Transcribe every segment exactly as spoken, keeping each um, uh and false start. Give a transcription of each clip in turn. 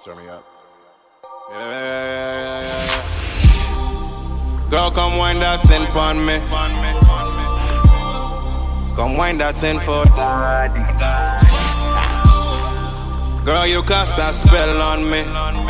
Turn me up. Yeah, yeah, yeah, yeah. Girl, come wind that thing pon me. Come wind that thing for daddy. Girl, you cast that spell on me.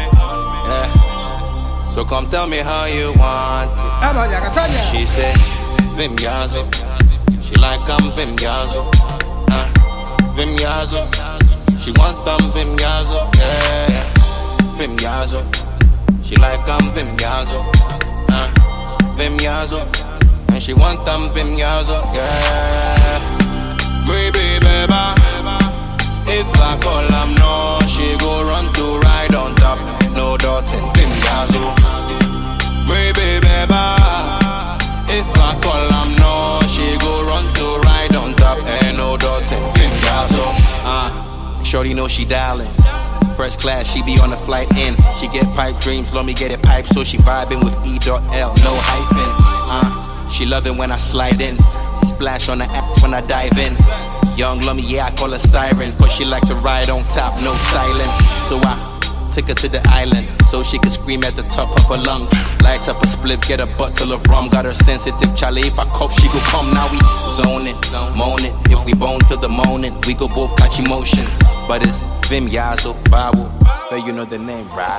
Yeah. So come tell me how you want it. She said, Vim Yazo. She like I'm Vim Yazo. Uh, Vim Yazo. She want them Vim Yazo. Yeah, yeah. Vim Yazo. She like I'm Vim Yazo. Uh, Vim Yazo. And she want them Vim Yazo. Yeah. Baby, baby. If I call am no, she go run to ride on top. No dots in Vim Yazo. Baby, baby. If I call am no, she go run to ride on top. Ain't no dots in Vim Yazo. Uh, shorty know she dialing. First class, she be on the flight in. She get pipe dreams, let me get it pipe. So she vibing with E L, no hyphen. Uh, she love it when I slide in. Splash on the ass when I dive in. Young Lummy, yeah, I call her siren. Cause she like to ride on top, no silence. So I took her to the island so she could scream at the top of her lungs. Light up a split, get a bottle of rum. Got her sensitive, Charlie. If I cough, she go come. Now we zone it, moan it. If we bone till the morning, we go both catch emotions. But it's Vim Yazo, Babu. So you know the name, right?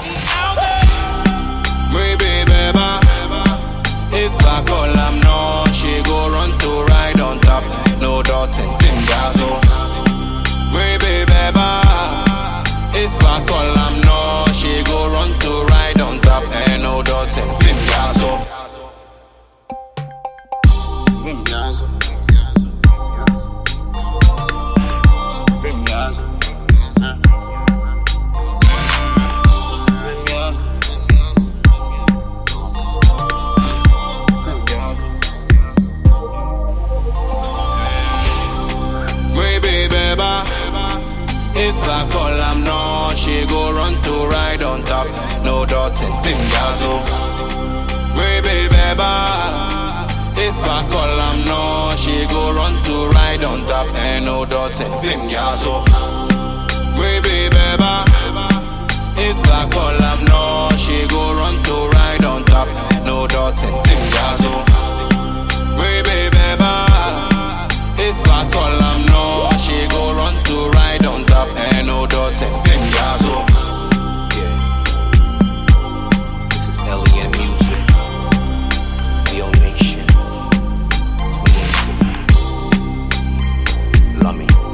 Baby, baby. If I call am no, she go run to ride on top. No dots in Vim Yazo. Baby, baby. If I call am no, she go run to ride on top. Ain't no dots in Vim Yazo. Vim Yazo. Vim Yazo. If I call am no, she go run to ride on top. No dots in Vim Yazo. Baby, baby. If I call am no, she go run to ride on top. Ain't no dots in Vim Yazo. Baby, baby. If I call am no, she go run to ride on top. No dots in Vim Yazo. Baby, baby. If I call am no, she go run to ride on top. Ain't no dots in Vim Yazo. Yeah. This is Alien Music. Leo Nation. twenty-eight. Love me.